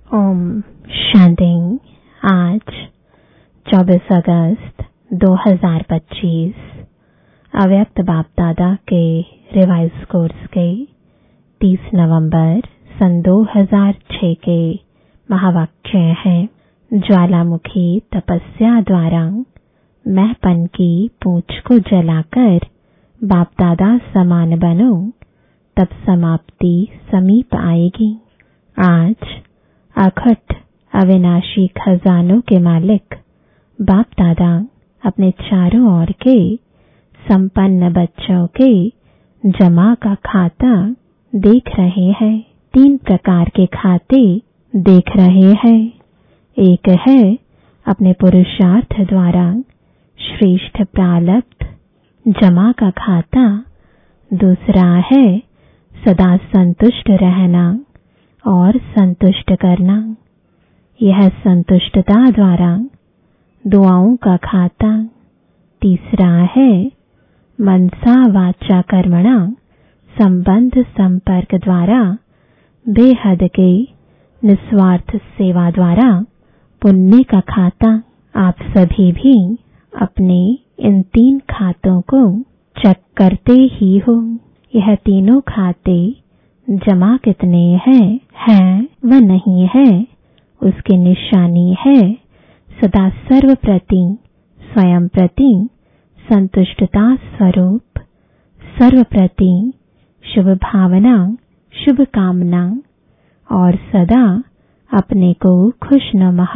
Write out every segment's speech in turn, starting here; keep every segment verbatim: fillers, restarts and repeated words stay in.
ओम शांति। आज चौबीस अगस्त दो हज़ार पच्चीस अव्यक्त बाप दादा के रिवाइज कोर्स के तीस नवंबर सन दो हज़ार छह के महावाक्य हैं। ज्वालामुखी तपस्या द्वारा मैंपन की पूंछ को जलाकर बाप दादा समान बनो, तब समाप्ति समीप आएगी। आज अखट अविनाशी खजानों के मालिक बाप दादा अपने चारों ओर के संपन्न बच्चों के जमा का खाता देख रहे हैं। तीन प्रकार के खाते देख रहे हैं। एक है अपने पुरुषार्थ द्वारा श्रेष्ठ प्रारब्ध जमा का खाता, दूसरा है सदा संतुष्ट रहना और संतुष्ट करना। यह संतुष्टता द्वारा दुआओं का खाता। तीसरा है मनसा वाचा कर्मणा संबंध संपर्क द्वारा बेहद के निस्वार्थ सेवा द्वारा पुण्य का खाता। आप सभी भी अपने इन तीन खातों को चेक करते ही हो। यह तीनों खाते जमा कितने हैं है व नहीं है, उसकी निशानी है सदा सर्व प्रति स्वयं प्रति संतुष्टता स्वरूप, सर्व प्रति शुभ भावना शुभ कामना और सदा अपने को खुशनुमा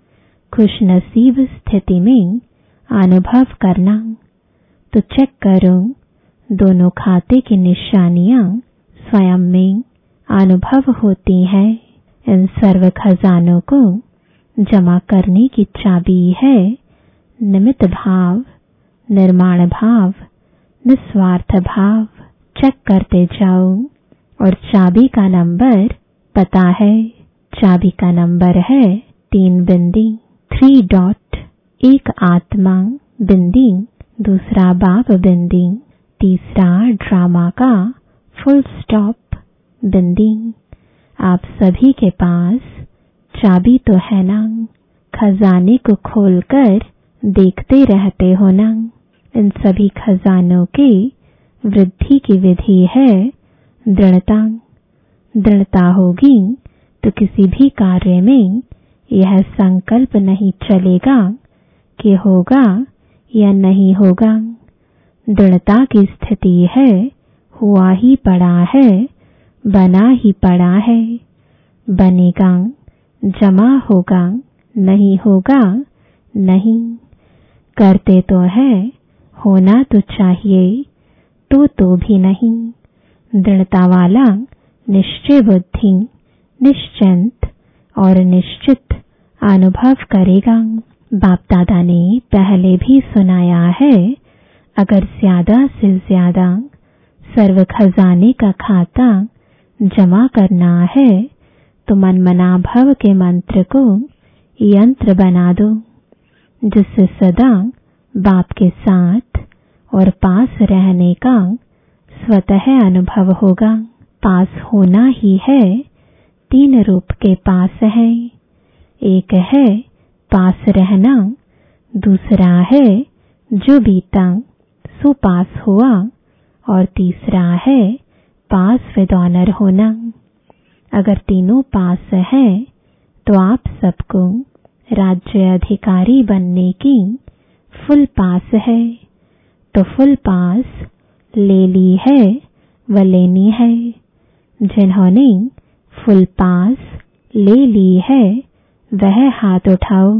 खुशनसीब स्थिति में अनुभव करना। तो चेक करो दोनों खाते की निशानियां स्वयं में अनुभव होती है। इन सर्व खजानों को जमा करने की चाबी है निमित्त भाव, निर्माण भाव, निस्वार्थ भाव। चेक करते जाओ और चाबी का नंबर पता है। चाबी का नंबर है तीन बिंदी थ्री डॉट, एक आत्मा बिंदी, दूसरा बाप बिंदी, तीसरा ड्रामा का फुल स्टॉप बिंदी। आप सभी के पास चाबी तो है ना, खजाने को खोलकर देखते रहते हो ना। इन सभी खजानों की वृद्धि की विधि है दृढ़ता। दृढ़ता होगी तो किसी भी कार्य में यह संकल्प नहीं चलेगा कि होगा या नहीं होगा। दृढ़ता की स्थिति है हुआ ही पड़ा है, बना ही पड़ा है। बनेगा, जमा होगा, नहीं होगा नहीं। करते तो है, होना तो चाहिए, तो तो भी नहीं। दृढ़ता वाला निश्चय बुद्धि निश्चिंत और निश्चित अनुभव करेगा। बाप दादा ने पहले भी सुनाया है, अगर ज्यादा से ज्यादा सर्व खजाने का खाता जमा करना है तो मनमना भव के मंत्र को यंत्र बना दो, जिससे सदा बाप के साथ और पास रहने का स्वतः अनुभव होगा। पास होना ही है तीन रूप के पास है। एक है पास रहना, दूसरा है जो बीता सो पास हुआ और तीसरा है पास विद ऑनर होना। अगर तीनों पास है तो आप सबको राज्य अधिकारी बनने की फुल पास है। तो फुल पास ले ली है व लेनी है। जिन्होंने फुल पास ले ली है वह हाथ उठाओ।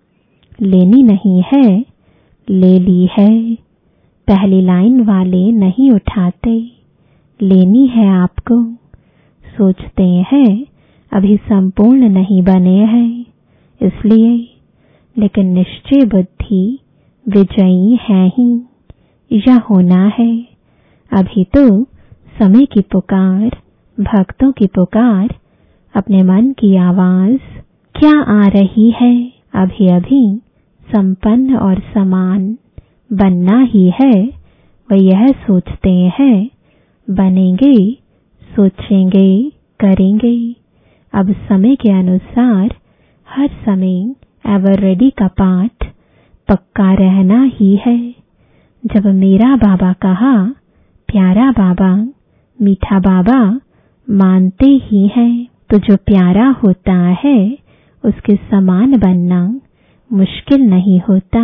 लेनी नहीं है, ले ली है। पहली लाइन वाले नहीं उठाते, लेनी है आपको। सोचते हैं अभी संपूर्ण नहीं बने हैं इसलिए, लेकिन निश्चय बुद्धि विजयी है ही, यह होना है। अभी तो समय की पुकार, भक्तों की पुकार, अपने मन की आवाज क्या आ रही है। अभी अभी संपन्न और समान बनना ही है। वह यह सोचते हैं बनेंगे, सोचेंगे, करेंगे। अब समय के अनुसार हर समय एवर रेडी का पाठ पक्का रहना ही है। जब मेरा बाबा कहा, प्यारा बाबा, मीठा बाबा मानते ही हैं, तो जो प्यारा होता है उसके समान बनना मुश्किल नहीं होता।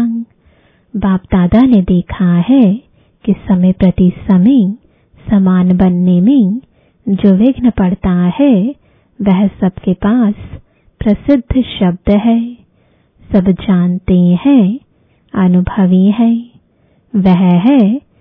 बाप दादा ने देखा है कि समय प्रति समय समान बनने में जो विघ्न पड़ता है वह सबके पास प्रसिद्ध शब्द है, सब जानते हैं, अनुभवी है। वह है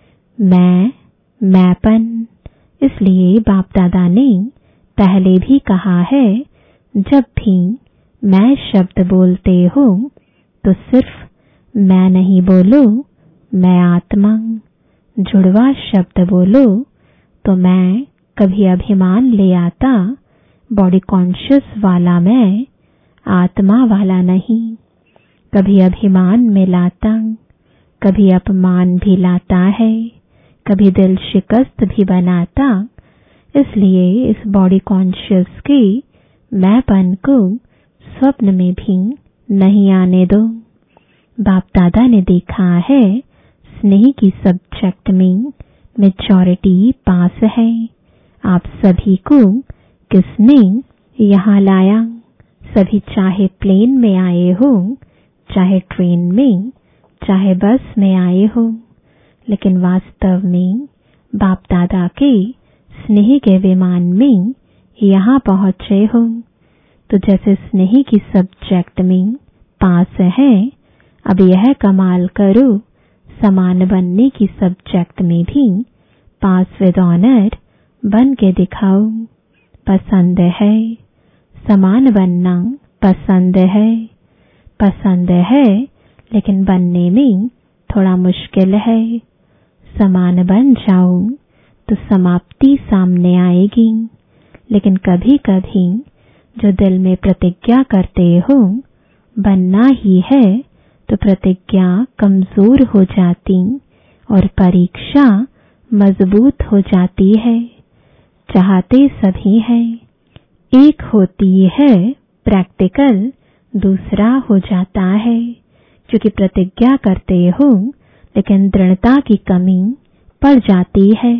मैं, मैंपन। इसलिए बाप दादा ने पहले भी कहा है, जब भी मैं शब्द बोलते हो तो सिर्फ मैं नहीं बोलो, मैं आत्मा। जुड़वा शब्द बोलो तो मैं कभी अभिमान ले आता, बॉडी कॉन्शियस वाला मैं, आत्मा वाला नहीं। कभी अभिमान में लाता, कभी अपमान भी लाता है, कभी दिल शिकस्त भी बनाता। इसलिए इस बॉडी कॉन्शियस के मैंपन को स्वप्न में भी नहीं आने दो। बाप दादा ने देखा है स्नेह की सब्जेक्ट में मेजॉरिटी पास है। आप सभी को किसने यहाँ लाया? सभी चाहे प्लेन में आए हो, चाहे ट्रेन में, चाहे बस में आए हो, लेकिन वास्तव में बाप दादा के स्नेह के विमान में यहाँ पहुँचे हो। तो जैसे स्नेह की सब्जेक्ट में पास है, अब यह कमाल करो समान बनने की सब्जेक्ट में भी पास विद ऑनर बन के दिखाओ। पसंद है समान बनना, पसंद है, पसंद है, लेकिन बनने में थोड़ा मुश्किल है। समान बन जाओ तो समाप्ति सामने आएगी, लेकिन कभी कभी जो दिल में प्रतिज्ञा करते हो बनना ही है, तो प्रतिज्ञा कमजोर हो जाती और परीक्षा मजबूत हो जाती है। चाहते सभी हैं, एक होती है प्रैक्टिकल, दूसरा हो जाता है। क्योंकि प्रतिज्ञा करते हो लेकिन दृढ़ता की कमी पड़ जाती है,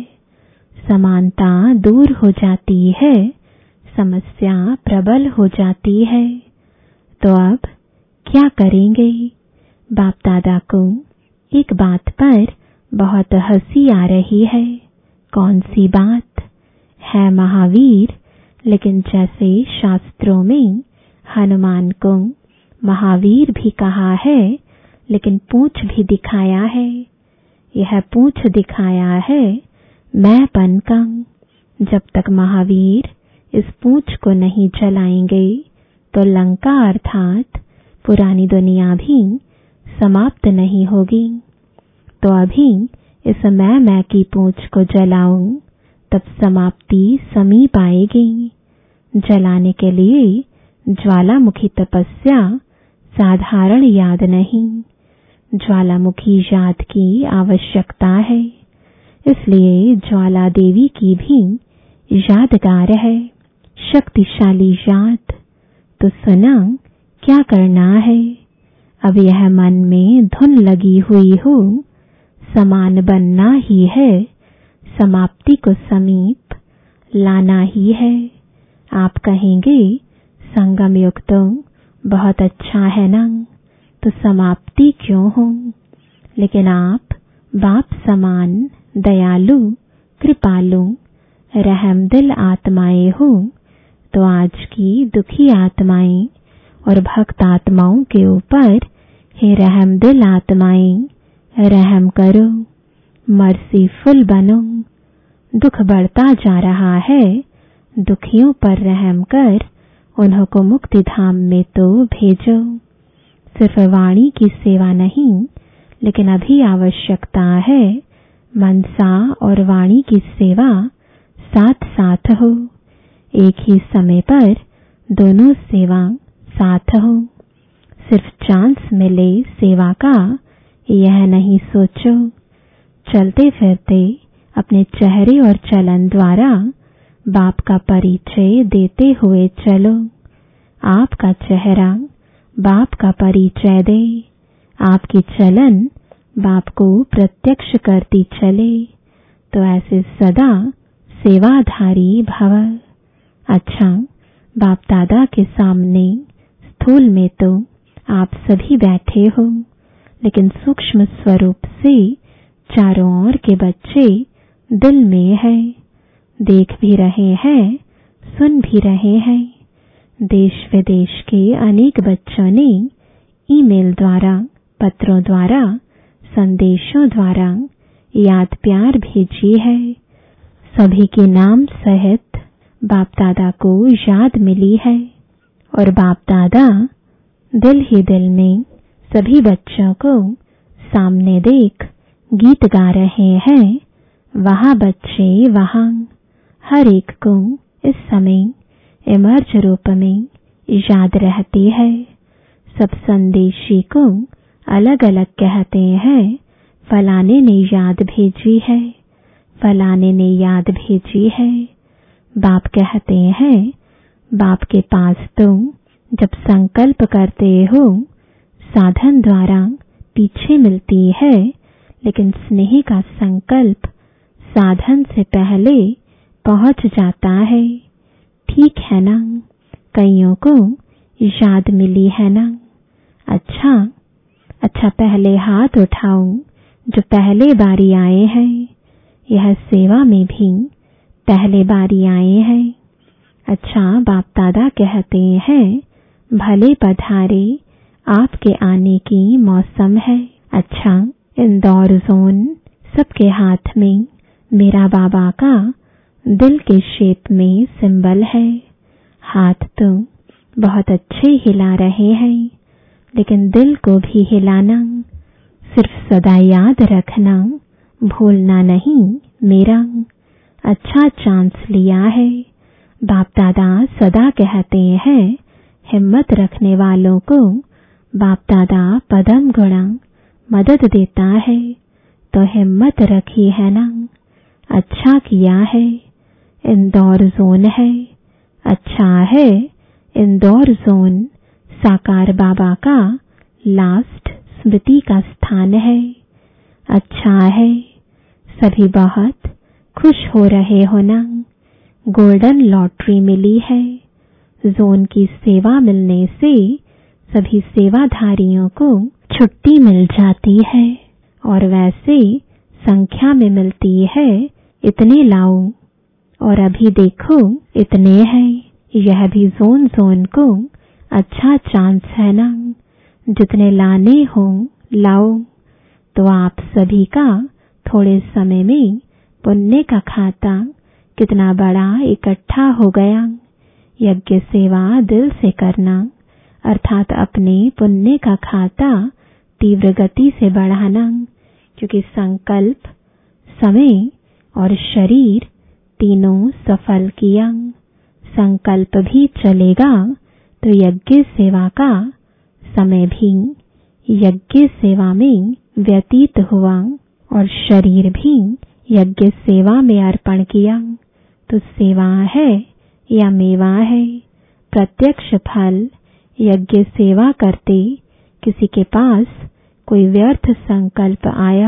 समानता दूर हो जाती है, समस्या प्रबल हो जाती है। तो अब क्या करेंगे? बाप दादा को एक बात पर बहुत हंसी आ रही है। कौन सी बात? है महावीर, लेकिन जैसे शास्त्रों में हनुमान को महावीर भी कहा है, लेकिन पूंछ भी दिखाया है। यह पूंछ दिखाया है मैंपन का। जब तक महावीर इस पूंछ को नहीं जलाएंगे तो लंका अर्थात पुरानी दुनिया भी समाप्त नहीं होगी। तो अभी इस मैं मैं की पूंछ को जलाऊं, तब समाप्ति समीप आएगी। जलाने के लिए ज्वालामुखी तपस्या साधारण याद नहीं, ज्वालामुखी याद की आवश्यकता है। इसलिए ज्वाला देवी की भी यादगार है, शक्तिशाली याद। तो सुना क्या करना है? अब यह मन में धुन लगी हुई हो, समान बनना ही है, समाप्ति को समीप लाना ही है। आप कहेंगे संगम युग तो बहुत अच्छा है ना, तो समाप्ति क्यों हो? लेकिन आप बाप समान दयालु, कृपालु, रहमदिल आत्माएं हो, तो आज की दुखी आत्माएं और भक्त आत्माओं के ऊपर हे रहमदिल आत्माएं रहम करो, मर्सीफुल बनो। दुख बढ़ता जा रहा है, दुखियों पर रहम कर उन्हों को मुक्ति धाम में तो भेजो। सिर्फ वाणी की सेवा नहीं, लेकिन अभी आवश्यकता है मनसा और वाणी की सेवा साथ साथ हो। एक ही समय पर दोनों सेवा साथ हो। सिर्फ चांस मिले सेवा का, यह नहीं सोचो। चलते फिरते अपने चेहरे और चलन द्वारा बाप का परिचय देते हुए चलो। आपका चेहरा बाप का परिचय दे, आपकी चलन बाप को प्रत्यक्ष करती चले, तो ऐसे सदा सेवाधारी भव। अच्छा, बाप दादा के सामने स्थूल में तो आप सभी बैठे हो, लेकिन सूक्ष्म स्वरूप से चारों ओर के बच्चे दिल में है, देख भी रहे हैं, सुन भी रहे हैं। देश विदेश के अनेक बच्चों ने ईमेल द्वारा, पत्रों द्वारा, संदेशों द्वारा याद प्यार भेजी है। सभी के नाम सहित बाप दादा को याद मिली है, और बाप दादा दिल ही दिल में सभी बच्चों को सामने देख गीत गा रहे हैं। वहाँ बच्चे वहाँ, हर एक को इस समय इमर्ज रूप में याद रहती है। सब संदेशी को अलग अलग कहते हैं, फलाने ने याद भेजी है, फलाने ने याद भेजी है। बाप कहते हैं, बाप के पास तो जब संकल्प करते हो साधन द्वारा पीछे मिलती है, लेकिन स्नेह का संकल्प साधन से पहले पहुंच जाता है। ठीक है ना? कईयों को याद मिली है ना? अच्छा अच्छा, पहले हाथ उठाओ जो पहले बारी आए हैं। यह सेवा में भी पहले बारी आए हैं। अच्छा, बाप दादा कहते हैं, भले पधारे, आपके आने की मौसम है। अच्छा, इंदौर जोन सबके हाथ में मेरा बाबा का दिल के शेप में सिंबल है। हाथ तो बहुत अच्छे हिला रहे हैं, लेकिन दिल को भी हिलाना, सिर्फ सदा याद रखना, भूलना नहीं मेरा। अच्छा चांस लिया है। बाप दादा सदा कहते हैं, हिम्मत रखने वालों को बाप दादा पदम गुणा मदद देता है, तो हिम्मत रखी है ना? अच्छा किया है। इंदौर जोन है, अच्छा है। इंदौर जोन साकार बाबा का लास्ट स्मृति का स्थान है। अच्छा है, सभी बहुत खुश हो रहे हो ना? गोल्डन लॉटरी मिली है। जोन की सेवा मिलने से सभी सेवाधारियों को छुट्टी मिल जाती है, और वैसे संख्या में मिलती है, इतने लाओ, और अभी देखो इतने हैं। यह भी जोन जोन को अच्छा चांस है ना? जितने लाने हो लाओ। तो आप सभी का थोड़े समय में पुण्य का खाता कितना बड़ा इकट्ठा हो गया। यज्ञ सेवा दिल से करना, अर्थात अपने पुण्य का खाता तीव्र गति से बढ़ाना, क्योंकि संकल्प, समय और शरीर तीनों सफल किया। संकल्प भी चलेगा तो यज्ञ सेवा का समय भी यज्ञ सेवा में व्यतीत हुआ, और शरीर भी यज्ञ सेवा में अर्पण किया। तो सेवा है या मेवा है? प्रत्यक्ष फल। यज्ञ सेवा करते किसी के पास कोई व्यर्थ संकल्प आया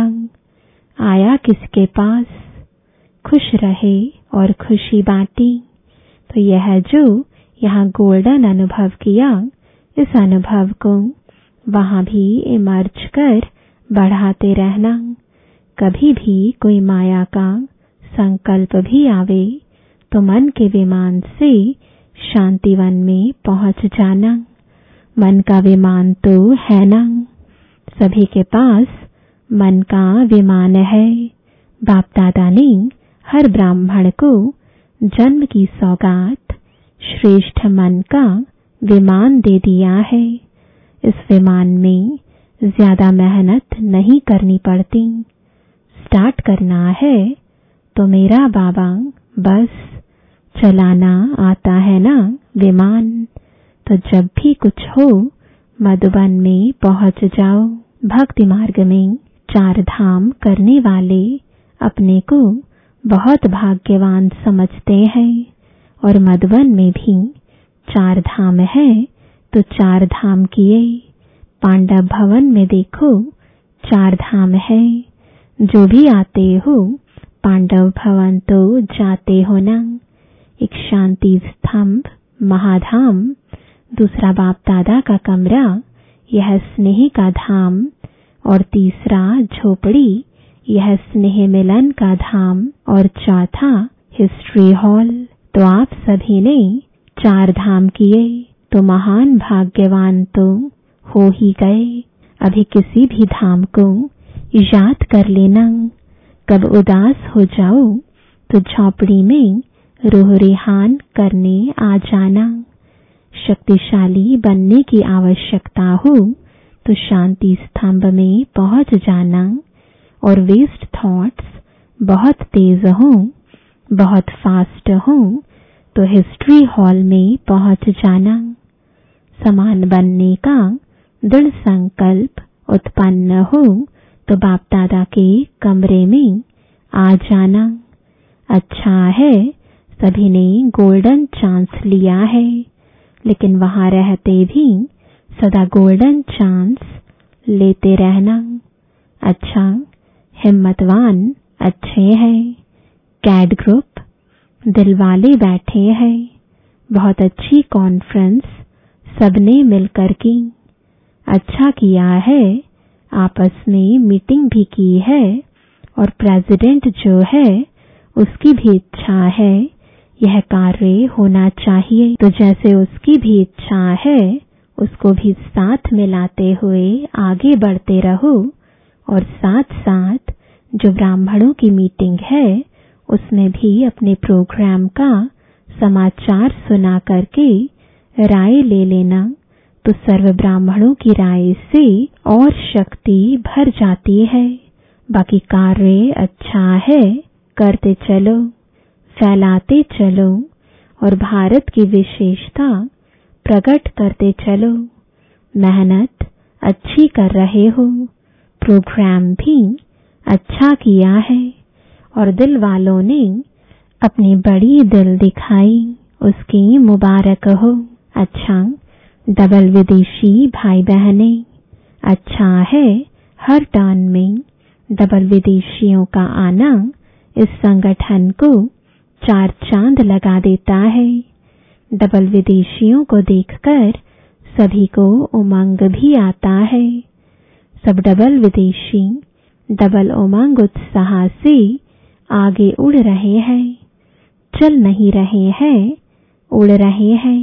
आया किसके पास, खुश रहे और खुशी बांटी। तो यह जो यहाँ गोल्डन अनुभव किया, इस अनुभव को वहां भी इमर्ज कर बढ़ाते रहना। कभी भी कोई माया का संकल्प भी आवे तो मन के विमान से शांतिवन में पहुंच जाना। मन का विमान तो है ना? सभी के पास मन का विमान है। बाप दादा ने हर ब्राह्मण को जन्म की सौगात श्रेष्ठ मन का विमान दे दिया है। इस विमान में ज्यादा मेहनत नहीं करनी पड़ती। स्टार्ट करना है तो मेरा बाबा बस चलाना आता है ना विमान। तो जब भी कुछ हो मधुबन में पहुंच जाओ। भक्ति मार्ग में चार धाम करने वाले अपने को बहुत भाग्यवान समझते हैं, और मधुबन में भी चार धाम है तो चार धाम किए। पांडव भवन में देखो चार धाम है। जो भी आते हो पांडव भवन तो जाते हो ना। एक शांति स्तंभ महाधाम, दूसरा बाप दादा का कमरा, यह स्नेह का धाम, और तीसरा झोपड़ी, यह स्नेह मिलन का धाम, और चौथा हिस्ट्री हॉल। तो आप सभी ने चार धाम किए तो महान भाग्यवान तो हो ही गए। अभी किसी भी धाम को याद कर लेना। कब उदास हो जाओ तो झोपड़ी में रूह रिहान करने आ जाना। शक्तिशाली बनने की आवश्यकता हो तो शांति स्तंभ में पहुंच जाना। और वेस्ट थॉट्स बहुत तेज हों, बहुत फास्ट हों तो हिस्ट्री हॉल में पहुंच जाना। समान बनने का दृढ़ संकल्प उत्पन्न हो तो बाप दादा के कमरे में आ जाना। अच्छा है सभी ने गोल्डन चांस लिया है, लेकिन वहां रहते भी सदा गोल्डन चांस लेते रहना। अच्छा, हिम्मतवान अच्छे हैं। कैड ग्रुप दिलवाले बैठे हैं। बहुत अच्छी कॉन्फ्रेंस सबने मिलकर की। अच्छा किया है, आपस में मीटिंग भी की है, और प्रेसिडेंट जो है उसकी भी इच्छा है यह कार्य होना चाहिए। तो जैसे उसकी भी इच्छा है उसको भी साथ मिलाते हुए आगे बढ़ते रहो। और साथ साथ जो ब्राह्मणों की मीटिंग है उसमें भी अपने प्रोग्राम का समाचार सुना करके राय ले लेना। तो सर्व ब्राह्मणों की राय से और शक्ति भर जाती है। बाकी कार्य अच्छा है, करते चलो, फैलाते चलो, और भारत की विशेषता प्रकट करते चलो। मेहनत अच्छी कर रहे हो, प्रोग्राम भी अच्छा किया है, और दिल वालों ने अपनी बड़ी दिल दिखाई, उसकी मुबारक हो। अच्छा, डबल विदेशी भाई बहने, अच्छा है हर टर्न में डबल विदेशियों का आना इस संगठन को चार चांद लगा देता है। डबल विदेशियों को देखकर सभी को उमंग भी आता है। सब डबल विदेशी डबल उमंग उत्साह से आगे उड़ रहे हैं। चल नहीं रहे हैं, उड़ रहे हैं।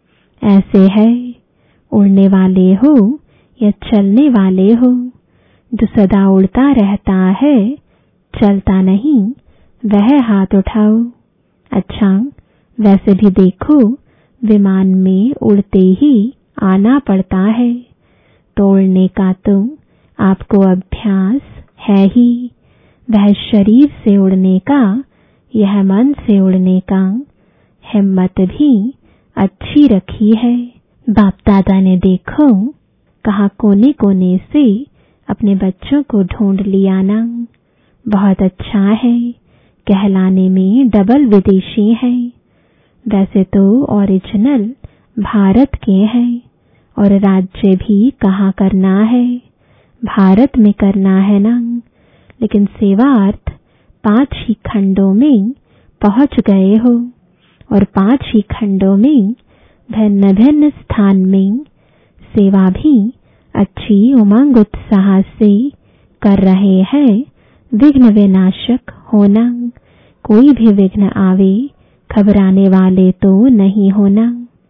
ऐसे है, उड़ने वाले हो या चलने वाले हो, जो सदा उड़ता रहता है चलता नहीं, वह हाथ उठाओ। अच्छा, वैसे भी देखो विमान में उड़ते ही आना पड़ता है, तो उड़ने का तो आपको अभ्यास है ही। वह शरीर से उड़ने का, यह मन से उड़ने का। हिम्मत भी अच्छी रखी है। बाप दादा ने देखो कहा कोने कोने से अपने बच्चों को ढूंढ लिया ना। बहुत अच्छा है, कहलाने में डबल विदेशी है। वैसे तो ओरिजिनल भारत के हैं, और राज्य भी कहाँ करना है, भारत में करना है ना। लेकिन सेवार्थ पांच ही खंडों में पहुंच गए हो, और पांच ही खंडों में भिन्न भिन्न स्थान में सेवा भी अच्छी उमंग उत्साह से कर रहे हैं। विघ्न विनाशक होना, कोई भी विघ्न आवे घबराने वाले तो नहीं होना।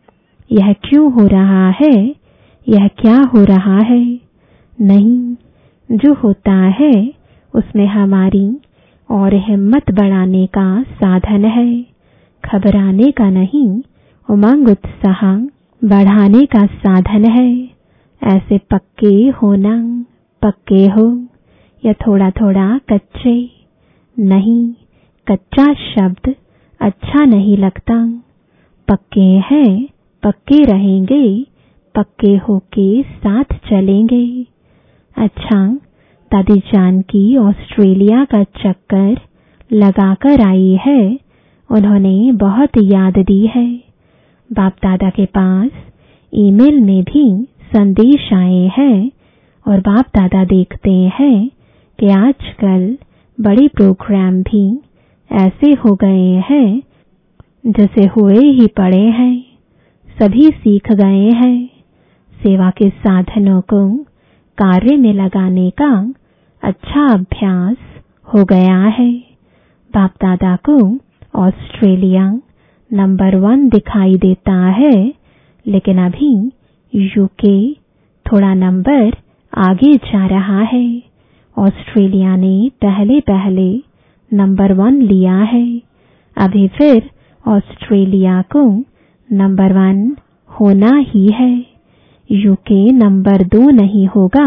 यह क्यों हो रहा है, यह क्या हो रहा है, नहीं, जो होता है उसमें हमारी और हिम्मत बढ़ाने का साधन है, घबराने का नहीं, उमंग उत्साह बढ़ाने का साधन है। ऐसे पक्के होना, पक्के हो या थोड़ा थोड़ा कच्चे नहीं। कच्चा शब्द अच्छा नहीं लगता। पक्के हैं, पक्के रहेंगे, पक्के होके साथ चलेंगे। अच्छा, दादी जान की ऑस्ट्रेलिया का चक्कर लगाकर आई है, उन्होंने बहुत याद दी है। बाप दादा के पास ईमेल में भी संदेश आए हैं और बाप दादा देखते हैं कि आजकल बड़े प्रोग्राम भी ऐसे हो गए हैं जैसे हुए ही पड़े हैं। सभी सीख गए हैं। सेवा के साधनों को कार्य में लगाने का अच्छा अभ्यास हो गया है। बाप दादा को ऑस्ट्रेलिया नंबर वन दिखाई देता है, लेकिन अभी यूके थोड़ा नंबर आगे जा रहा है। ऑस्ट्रेलिया ने पहले पहले नंबर वन लिया है, अभी फिर ऑस्ट्रेलिया को नंबर वन होना ही है। यूके नंबर दो नहीं होगा,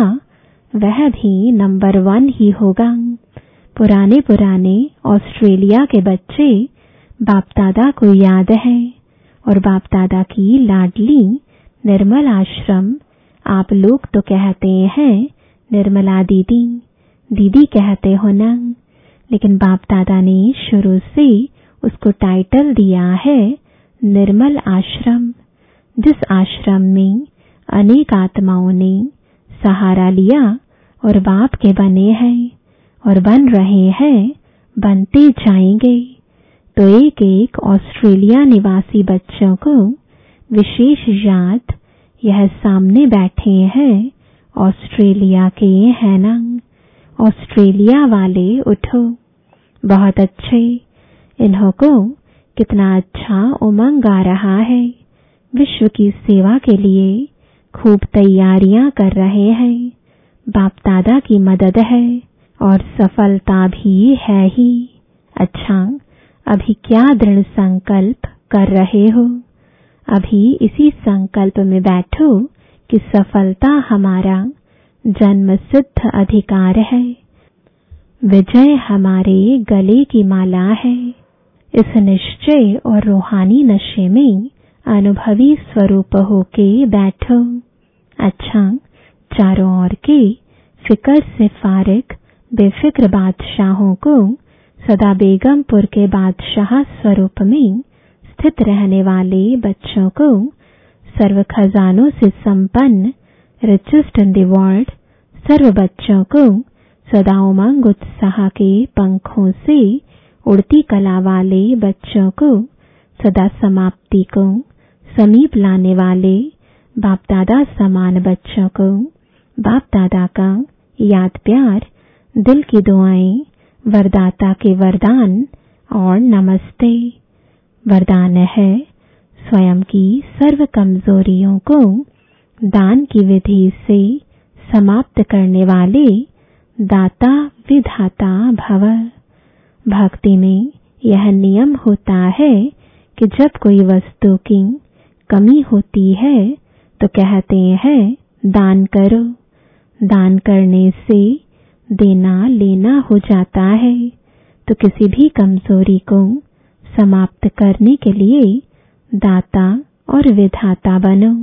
वह भी नंबर वन ही होगा। पुराने पुराने ऑस्ट्रेलिया के बच्चे बाप दादा को याद है और बाप दादा की लाडली निर्मल आश्रम। आप लोग तो कहते हैं निर्मला दीदी, दीदी कहते हो ना, लेकिन बाप दादा ने शुरू से उसको टाइटल दिया है निर्मल आश्रम, जिस आश्रम में अनेक आत्माओं ने सहारा लिया और बाप के बने हैं और बन रहे हैं, बनते जाएंगे। तो एक एक ऑस्ट्रेलिया निवासी बच्चों को विशेष याद यह सामने बैठे हैं ऑस्ट्रेलिया के हैं ना। ऑस्ट्रेलिया वाले उठो, बहुत अच्छे। इन्हों को कितना अच्छा उमंग आ रहा है। विश्व की सेवा के लिए खूब तैयारियां कर रहे हैं। बाप दादा की मदद है और सफलता भी है ही। अच्छा, अभी क्या दृढ़ संकल्प कर रहे हो? अभी इसी संकल्प में बैठो कि सफलता हमारा जन्म सिद्ध अधिकार है। विजय हमारे गले की माला है। इस निश्चय और रूहानी नशे में अनुभवी स्वरूप होके बैठो। अच्छा, चारों ओर के फिक्र से फारिग बेफिक्र बादशाहों को सदा बेगमपुर के बादशाह स्वरूप में स्थित रहने वाले बच्चों को सर्व खजानों से संपन्न रिचेस्ट इन द वर्ल्ड सर्व बच्चों को सदा उमंग उत्साह के पंखों से उड़ती कला वाले बच्चों को सदा समाप्ति को समीप लाने वाले बाप दादा समान बच्चों को बाप दादा का याद प्यार, दिल की दुआएं, वरदाता के वरदान और नमस्ते। वरदान है स्वयं की सर्व कमजोरियों को दान की विधि से समाप्त करने वाले दाता विधाता भव। भक्ति में यह नियम होता है कि जब कोई वस्तु की कमी होती है तो कहते हैं दान करो। दान करने से देना लेना हो जाता है। तो किसी भी कमजोरी को समाप्त करने के लिए दाता और विधाता बनो।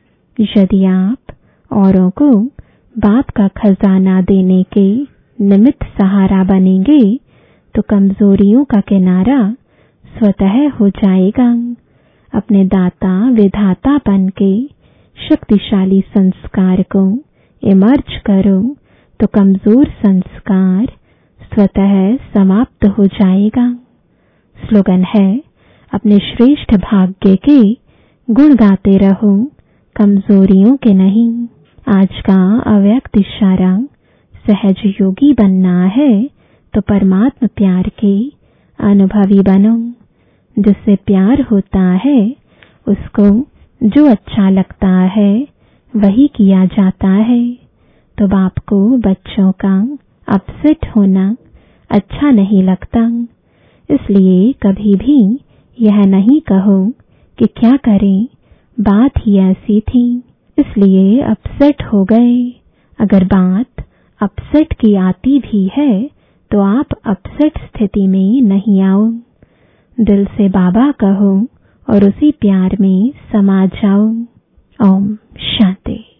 यदि आप औरों को बाप का खजाना देने के निमित्त सहारा बनेंगे तो कमजोरियों का किनारा स्वतः हो जाएगा। अपने दाता विधाता बन के शक्तिशाली संस्कार को इमर्ज करो तो कमजोर संस्कार स्वतः समाप्त हो जाएगा। स्लोगन है अपने श्रेष्ठ भाग्य के गुण गाते रहो, कमजोरियों के नहीं। आज का अव्यक्त इशारा सहज योगी बनना है तो परमात्मा प्यार के अनुभवी बनो। जिससे प्यार होता है उसको जो अच्छा लगता है वही किया जाता है। तो बाप को बच्चों का अपसेट होना अच्छा नहीं लगता, इसलिए कभी भी यह नहीं कहो कि क्या करें, बात ही ऐसी थी इसलिए अपसेट हो गए। अगर बात अपसेट की आती भी है तो आप अपसेट स्थिति में नहीं आओ। दिल से बाबा कहो और उसी प्यार में समा जाओ। ओम शांति।